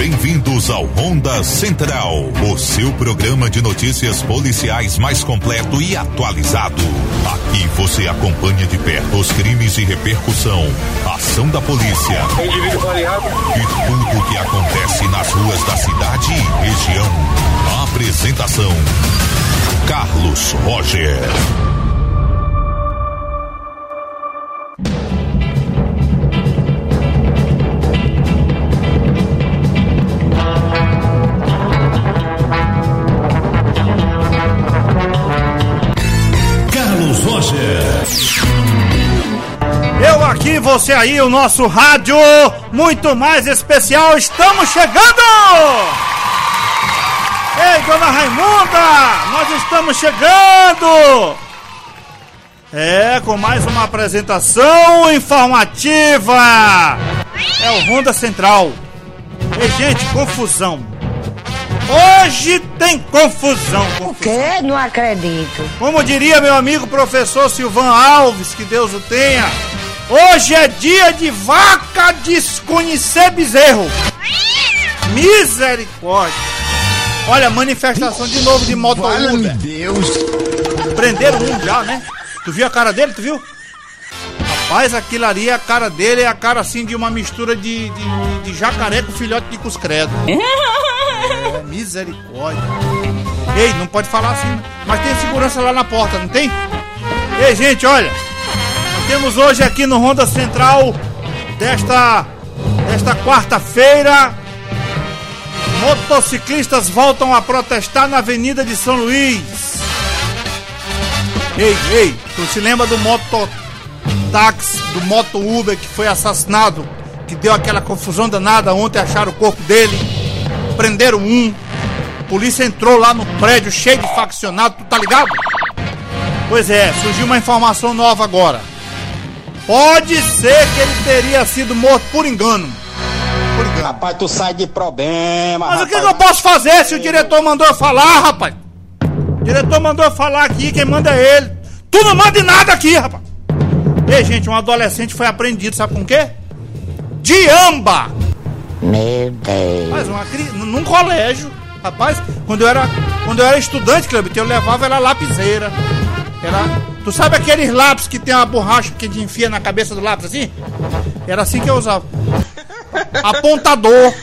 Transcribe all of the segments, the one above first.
Bem-vindos ao Ronda Central, o seu programa de notícias policiais mais completo e atualizado. Aqui você acompanha de perto os crimes e repercussão, ação da polícia e tudo o que acontece nas ruas da cidade e região. A apresentação: Carlos Roger. Eu aqui, você aí, o nosso rádio muito mais especial, estamos chegando! Ei, dona Raimunda, nós estamos chegando! Com mais uma apresentação informativa! É o Ronda Central. Ei, gente, confusão. Hoje tem confusão. O quê? Não acredito. Como diria meu amigo professor Silvan Alves, que Deus o tenha, hoje é dia de vaca desconhecer bezerro. Misericórdia. Olha, manifestação de novo de moto Uber. Meu Deus. Prenderam um já, né? Tu viu a cara dele, tu viu? Rapaz, aquilo ali, a cara dele é a cara assim de uma mistura de jacaré com filhote de cuscredo. Misericórdia. Ei, não pode falar assim, mas tem segurança lá na porta, não tem? Ei, gente, olha, nós temos hoje aqui no Ronda Central desta quarta-feira, motociclistas voltam a protestar na Avenida de São Luís. Ei, tu se lembra do mototáxi, do moto Uber que foi assassinado, que deu aquela confusão danada? Ontem acharam o corpo dele, prenderam um, a polícia entrou lá no prédio cheio de faccionado, tu tá ligado? Pois é, surgiu uma informação nova agora. Pode ser que ele teria sido morto por engano. Rapaz, tu sai de problema. Mas rapaz, o que eu posso fazer se o diretor mandou eu falar, rapaz? O diretor mandou eu falar aqui, quem manda é ele. Tu não manda em nada aqui, rapaz. Ei, gente, um adolescente foi apreendido, sabe com o quê? De amba. Meu Deus. Mas num colégio, rapaz, quando eu era estudante, Cleber, eu levava ela lapiseira. Tu sabe aqueles lápis que tem uma borracha que a gente enfia na cabeça do lápis assim? Era assim que eu usava. Apontador.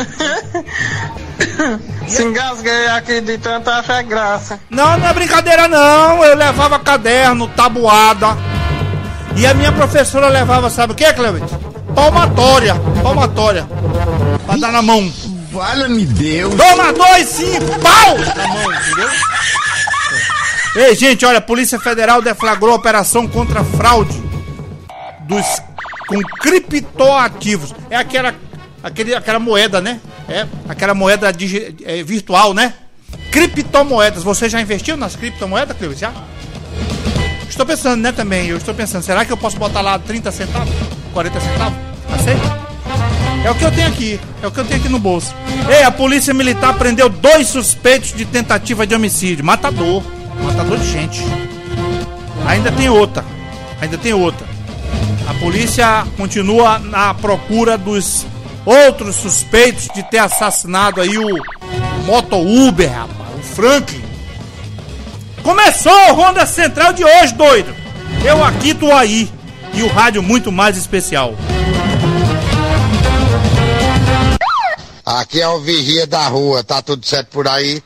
Se engasguei aqui de tanta fé graça. Não é brincadeira não. Eu levava caderno, tabuada. E a minha professora levava, sabe o que, Cleber? Palmatória. Pra dar na mão. Valha-me Deus. Toma 2, 5, pau! Na mão, entendeu? Ei, gente, olha, a Polícia Federal deflagrou a operação contra fraude com criptoativos. É aquela moeda, né? É aquela moeda virtual, né? Criptomoedas. Você já investiu nas criptomoedas, Cleber? Já? Estou pensando, né, também. Eu estou pensando, será que eu posso botar lá 30 centavos? 40 centavos? Aceita? É o que eu tenho aqui no bolso. Ei, a polícia militar prendeu 2 suspeitos de tentativa de homicídio. Matador de gente. Ainda tem outra. A polícia continua na procura dos outros suspeitos de ter assassinado aí o moto Uber, rapaz, o Franklin. Começou o Ronda Central de hoje, doido. Eu aqui, tu aí. E o rádio muito mais especial. Aqui é o vigia da rua, tá tudo certo por aí?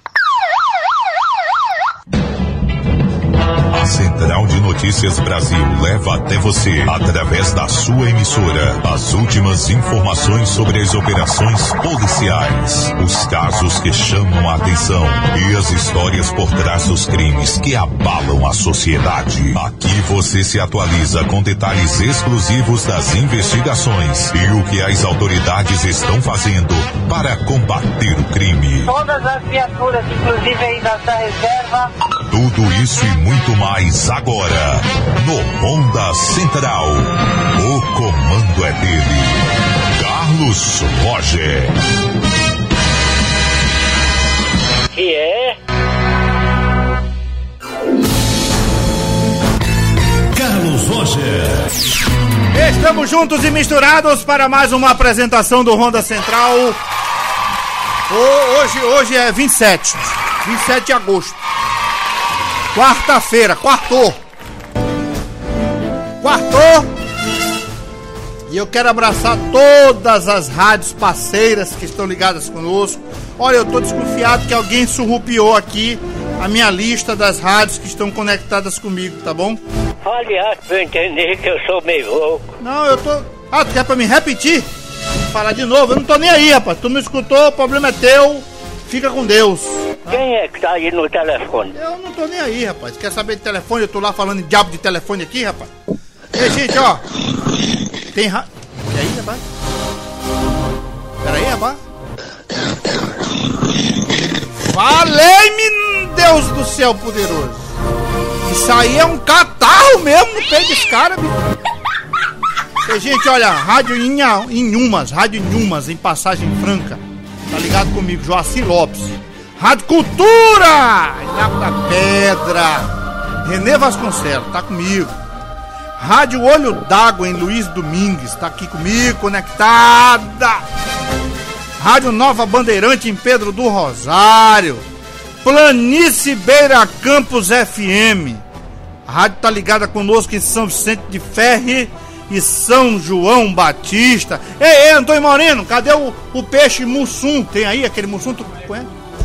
A Central de Notícias Brasil leva até você, através da sua emissora, as últimas informações sobre as operações policiais, os casos que chamam a atenção e as histórias por trás dos crimes que abalam a sociedade. Aqui você se atualiza com detalhes exclusivos das investigações e o que as autoridades estão fazendo para combater o crime. Todas as viaturas, inclusive aí da reserva. Tudo isso e muito mais agora, no Ronda Central. O comando é dele, Carlos Roger. Que é? Carlos Roger. Estamos juntos e misturados para mais uma apresentação do Ronda Central. Hoje é 27 de agosto. Quarta-feira, quartou. E eu quero abraçar todas as rádios parceiras que estão ligadas conosco. Olha, eu tô desconfiado que alguém surrupiou aqui a minha lista das rádios que estão conectadas comigo, tá bom? Aliás, pra eu entender que eu sou meio louco. Não, eu tô... Ah, tu quer pra me repetir? Falar de novo? Eu não tô nem aí, rapaz. Tu não escutou, o problema é teu. Fica com Deus. Quem é que tá aí no telefone? Eu não tô nem aí, rapaz. Quer saber de telefone? Eu tô lá falando em diabo de telefone aqui, rapaz. Ei, gente, ó. Tem E aí, rapaz? Peraí, rapaz. Valei-me, Deus do céu poderoso. Isso aí é um catarro mesmo no peito desse cara, bicho. E, gente, olha, Rádio Inhumas, em Passagem Franca. Tá ligado comigo, Joacim Lopes. Rádio Cultura, em Lago da Pedra. Renê Vasconcelos, tá comigo. Rádio Olho d'Água, em Luiz Domingues, tá aqui comigo, conectada. Rádio Nova Bandeirante, em Pedro do Rosário. Planície Beira Campos FM. A rádio tá ligada conosco em São Vicente de Ferre e São João Batista. Ei, Antônio Moreno, cadê o peixe mussum? Tem aí aquele mussum? Tu conhece?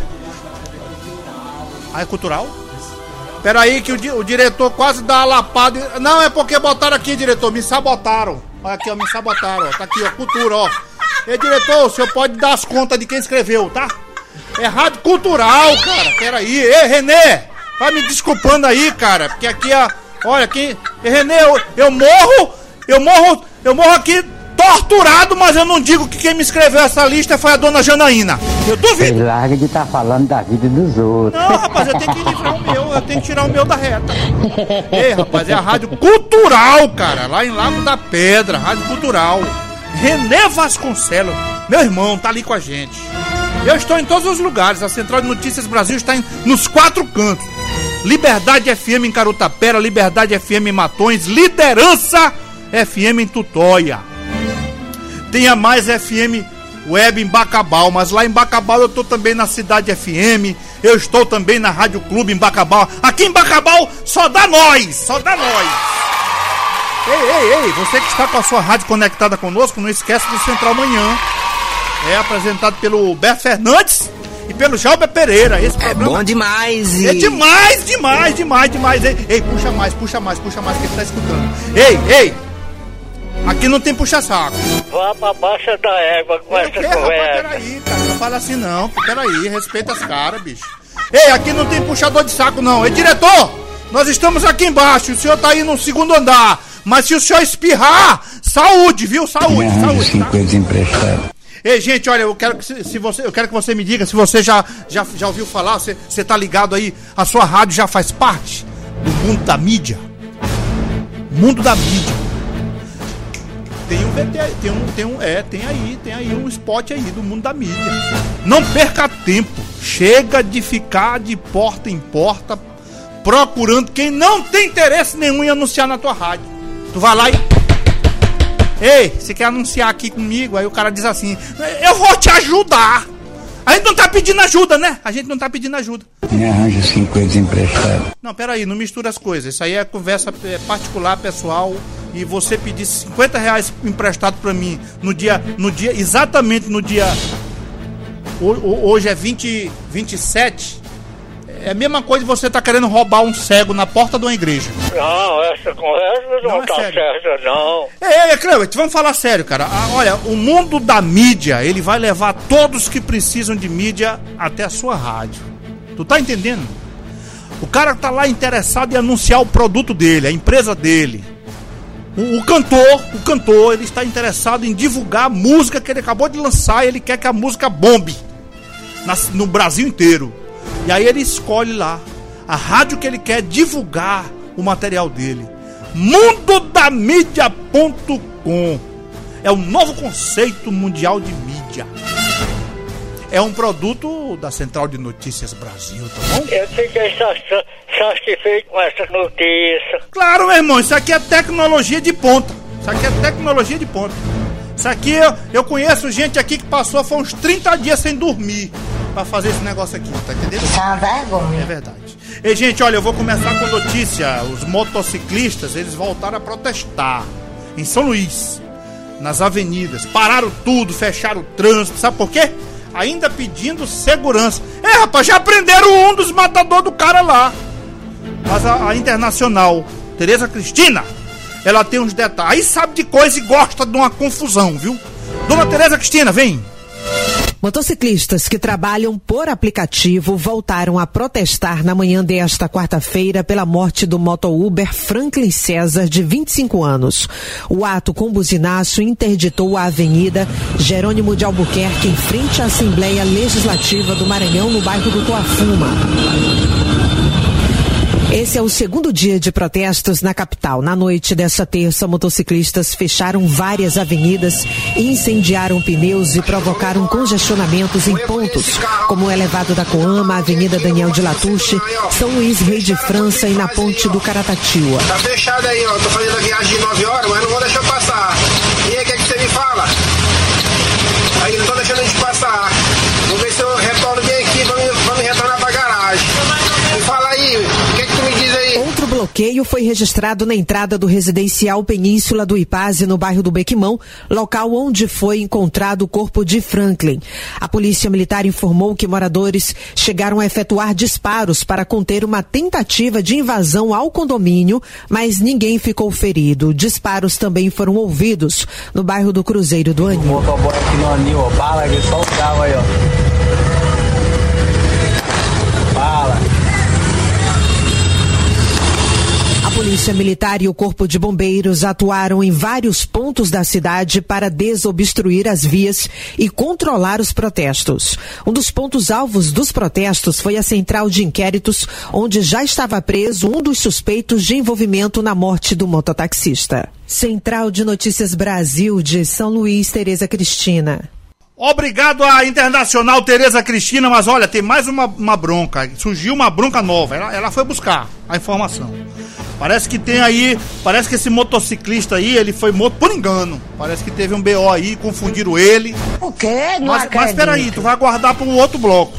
Ah, é cultural? Peraí que o diretor quase dá uma lapada. Não, é porque botaram aqui, diretor, me sabotaram. Olha aqui, ó, me sabotaram, ó. Tá aqui, ó, cultura, ó. Ei, diretor, o senhor pode dar as contas de quem escreveu, tá? É rádio cultural, cara, peraí. Ei, Renê, vai me desculpando aí, cara, porque aqui, ó, olha aqui. Ei, Renê, eu morro aqui torturado, mas eu não digo que quem me escreveu essa lista foi a dona Janaína. Eu duvido. Você larga de estar falando da vida dos outros. Não, rapaz, eu tenho que livrar o meu, eu tenho que tirar o meu da reta. Ei, rapaz, é a Rádio Cultural, cara, lá em Lago da Pedra, Rádio Cultural. Renê Vasconcelos, meu irmão, tá ali com a gente. Eu estou em todos os lugares, a Central de Notícias Brasil está nos 4 cantos. Liberdade FM em Carutapera, Liberdade FM em Matões, Liderança FM em Tutóia. Tem a Mais FM Web em Bacabal, mas lá em Bacabal eu estou também na Cidade FM, eu estou também na Rádio Clube em Bacabal. Aqui em Bacabal só dá nós. Ei, você que está com a sua rádio conectada conosco, não esquece do Central Manhã. É apresentado pelo Beto Fernandes e pelo Jalber Pereira. Esse programa é bom demais. É demais. Ei, puxa mais que ele tá escutando. Ei, aqui não tem puxa-saco. Vá pra baixa da égua com essa conversa. Peraí, cara, não fala assim não. Peraí, respeita as caras, bicho. Ei, aqui não tem puxador de saco não. Ei, diretor, nós estamos aqui embaixo, o senhor tá aí no 2º andar. Mas se o senhor espirrar, saúde, viu? Saúde, tá? Ei, gente, olha, eu quero que você me diga se você já ouviu falar, você tá ligado aí, a sua rádio já faz parte do mundo da mídia. Mundo da mídia. Tem um VT, tem aí um spot aí do mundo da mídia. Não perca tempo, chega de ficar de porta em porta procurando quem não tem interesse nenhum em anunciar na tua rádio. Tu vai lá e... Ei, você quer anunciar aqui comigo? Aí o cara diz assim, eu vou te ajudar. A gente não tá pedindo ajuda, né? Me arranja 5 coisas emprestadas. Não, peraí, não mistura as coisas. Isso aí é conversa particular, pessoal. E você pedir R$50 emprestado pra mim exatamente no dia... Hoje é 27... É a mesma coisa que você tá querendo roubar um cego na porta de uma igreja. Não, essa conversa não tá certa, não. Ei, Cleber, vamos falar sério, cara. Olha, o mundo da mídia, ele vai levar todos que precisam de mídia até a sua rádio. Tu tá entendendo? O cara tá lá interessado em anunciar o produto dele, a empresa dele. O cantor, ele está interessado em divulgar a música que ele acabou de lançar, ele quer que a música bombe no Brasil inteiro. E aí ele escolhe lá a rádio que ele quer divulgar o material dele. Mundodamídia.com é o novo conceito mundial de mídia. É um produto da Central de Notícias Brasil, tá bom? Eu fiquei satisfeito com essa notícia. Claro, meu irmão, isso aqui é tecnologia de ponta. Isso aqui, eu conheço gente aqui que passou, foi uns 30 dias sem dormir pra fazer esse negócio aqui, tá entendendo? Isso é uma vergonha. É verdade. Ei, gente, olha, eu vou começar com notícia. Os motociclistas, eles voltaram a protestar em São Luís, nas avenidas. Pararam tudo, fecharam o trânsito. Sabe por quê? Ainda pedindo segurança. Rapaz, já prenderam um dos matadores do cara lá. Mas a Internacional, Tereza Cristina, ela tem uns detalhes. Aí sabe de coisa e gosta de uma confusão, viu? Dona Tereza Cristina, vem. Motociclistas que trabalham por aplicativo voltaram a protestar na manhã desta quarta-feira pela morte do moto-Uber Franklin César, de 25 anos. O ato com buzinaço interditou a Avenida Jerônimo de Albuquerque, em frente à Assembleia Legislativa do Maranhão, no bairro do Toafuma. Esse é o segundo dia de protestos na capital. Na noite desta terça, motociclistas fecharam várias avenidas, incendiaram pneus e provocaram congestionamentos em pontos, como o elevado da Coama, a Avenida Daniel de Latouche, São Luís Rei de França e na Ponte do Caratatua. Tá fechado aí, ó. Tô fazendo a viagem de 9 horas, mas não vou deixar passar. E aí, o que é que você me fala? Aí não tô deixando a gente passar. Vou ver se eu retorno bem aqui pra me retornar pra garagem. Me fala aí, o que é que tu me diz aí? Outro bloqueio foi registrado na entrada do residencial Península do Ipase, no bairro do Bequimão, local onde foi encontrado o corpo de Franklin. A polícia militar informou que moradores chegaram a efetuar disparos para conter uma tentativa de invasão ao condomínio, mas ninguém ficou ferido. Disparos também foram ouvidos no bairro do Cruzeiro do Anil. O motoboy aqui no Anil, ó, bala aqui, só o carro aí, ó. A Polícia Militar e o Corpo de Bombeiros atuaram em vários pontos da cidade para desobstruir as vias e controlar os protestos. Um dos pontos alvos dos protestos foi a central de inquéritos, onde já estava preso um dos suspeitos de envolvimento na morte do mototaxista. Central de Notícias Brasil, de São Luís, Tereza Cristina. Obrigado à Internacional Tereza Cristina, mas olha, tem mais uma bronca, surgiu uma bronca nova, ela foi buscar a informação. Parece que tem aí, parece que esse motociclista aí, ele foi morto por engano. Parece que teve um BO aí, confundiram ele. O quê? Mas peraí, tu vai aguardar pro outro bloco,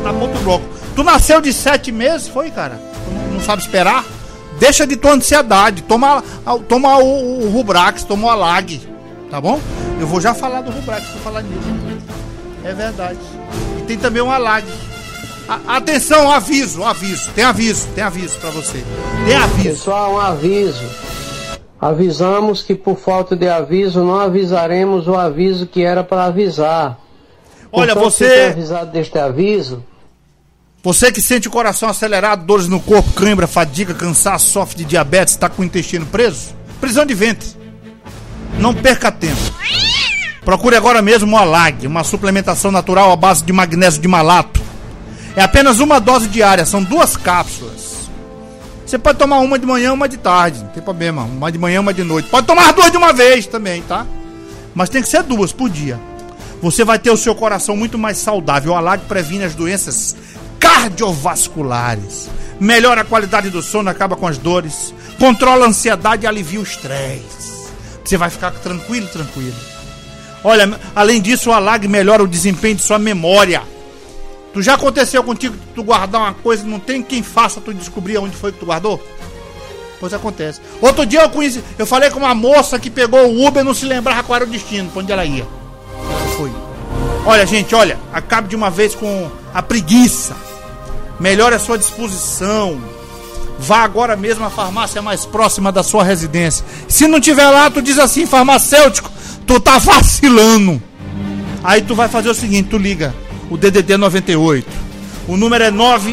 Tu nasceu de 7 meses, foi, cara? Tu não sabe esperar? Deixa de tua ansiedade, toma o Rubrax, toma o Alag, tá bom? Eu vou já falar do Rubrax, vou falar nisso. É verdade. E tem também um Alag. Atenção, aviso. Tem aviso pra você. Tem aviso. Pessoal, um aviso. Avisamos que por falta de aviso não avisaremos o aviso que era para avisar. Olha, você tem avisado deste aviso. Você que sente o coração acelerado, dores no corpo, cãibra, fadiga, cansaço, sofre de diabetes, está com o intestino preso? Prisão de ventre. Não perca tempo. Procure agora mesmo o Alag, uma suplementação natural à base de magnésio de malato. É apenas uma dose diária, são 2 cápsulas. Você pode tomar uma de manhã, uma de tarde, não tem problema. Uma de manhã, uma de noite. Pode tomar 2 de uma vez também, tá? Mas tem que ser 2 por dia. Você vai ter o seu coração muito mais saudável. O Alag previne as doenças cardiovasculares, melhora a qualidade do sono, acaba com as dores, controla a ansiedade e alivia o estresse. Você vai ficar tranquilo. Olha, além disso, o Alag melhora o desempenho de sua memória. Tu já aconteceu contigo tu guardar uma coisa e não tem quem faça tu descobrir onde foi que tu guardou? Pois acontece. Outro dia eu falei com uma moça que pegou o Uber e não se lembrava qual era o destino, pra onde ela ia. Foi. Olha, gente, acabe de uma vez com a preguiça. Melhore a sua disposição. Vá agora mesmo à farmácia mais próxima da sua residência. Se não tiver lá, tu diz assim, farmacêutico, tu tá vacilando. Aí tu vai fazer o seguinte, tu liga o DDD 98. O número é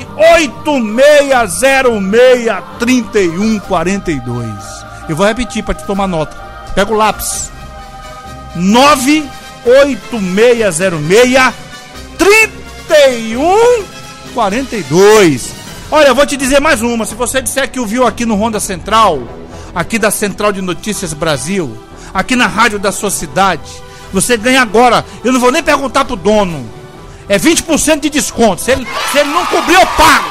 986063142. Eu vou repetir para te tomar nota. Pega o lápis. 986063142. Olha, eu vou te dizer mais uma. Se você disser que ouviu aqui no Ronda Central, aqui da Central de Notícias Brasil, aqui na rádio da sua cidade, você ganha agora. Eu não vou nem perguntar pro dono. É 20% de desconto. Se ele não cobrir, eu pago.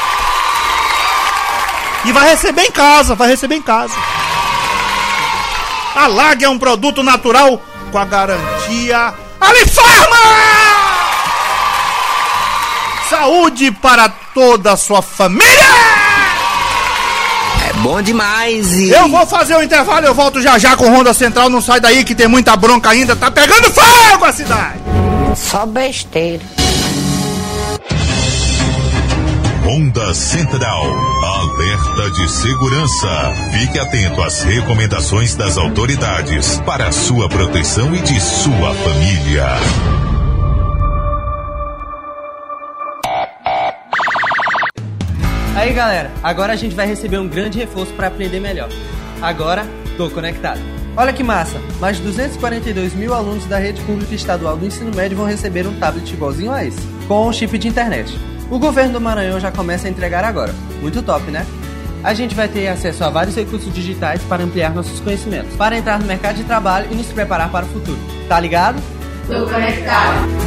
E vai receber em casa. Alag é um produto natural com a garantia Alifarma! Saúde para toda a sua família! É bom demais! Eu vou fazer o intervalo, eu volto já com Ronda Central, não sai daí que tem muita bronca ainda, tá pegando fogo a cidade! Só besteira. Ronda Central, alerta de segurança. Fique atento às recomendações das autoridades para a sua proteção e de sua família. Aí galera, agora a gente vai receber um grande reforço para aprender melhor. Agora, tô conectado. Olha que massa, mais de 242 mil alunos da rede pública estadual do ensino médio vão receber um tablet igualzinho a esse, com um chip de internet. O governo do Maranhão já começa a entregar agora. Muito top, né? A gente vai ter acesso a vários recursos digitais para ampliar nossos conhecimentos, para entrar no mercado de trabalho e nos preparar para o futuro. Tá ligado? Tô conectado.